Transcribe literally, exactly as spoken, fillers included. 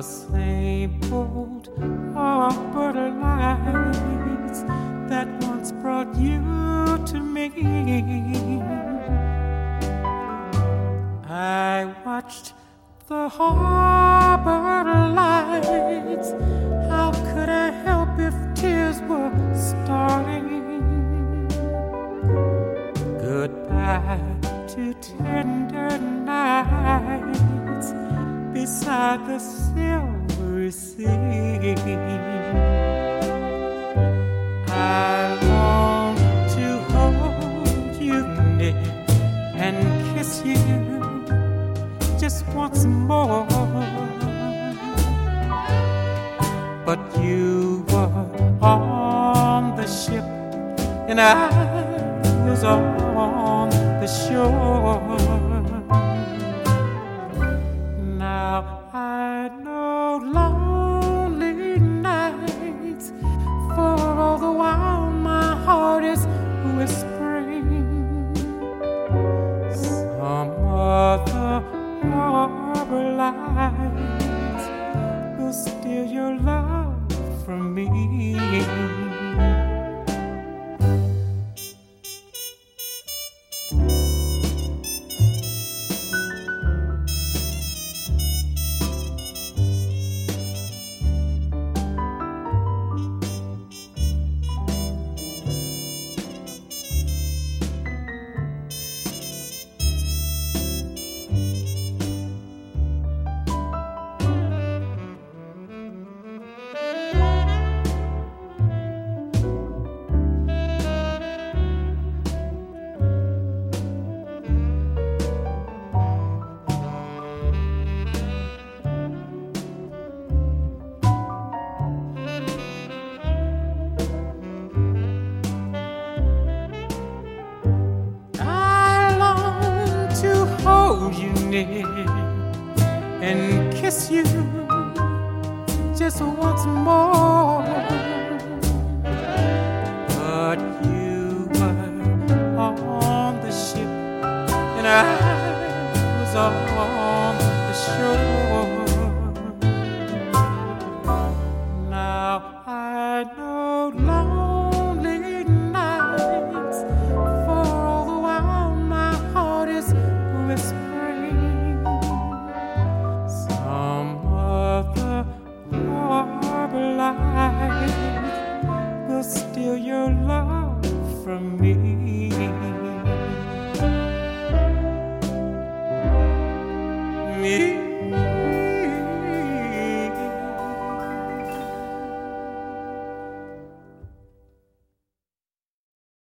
the same old harbor lights that once brought you to me. I watched the harbor lights. How could I help if tears were starting? Goodbye to tender nights beside the silvery sea. I long to hold you near and kiss you just once more, but you were on the ship and I was on the shore. Now I know lonely nights, for all the while my heart is whispering some other harbor lights will steal your love from me. You near and kiss you just once more.